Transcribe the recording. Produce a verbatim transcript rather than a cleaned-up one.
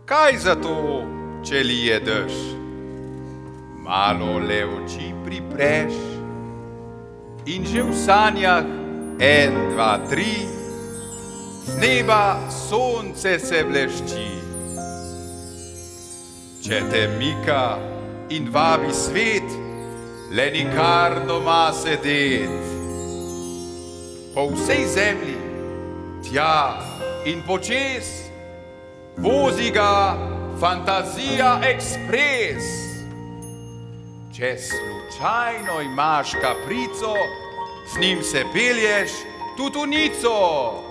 Kaj za to, če lije dež? Malo le oči pripreš in že v sanjah en, dva, tri, z neba sonce se blešči. Če te mika in vabi svet, le nikar doma sedet. Po vsej zemlji, tja in počez, vozi ga Fantazija Ekspres. Če slučajno imaš kaprico, z njim se pelješ tutunico.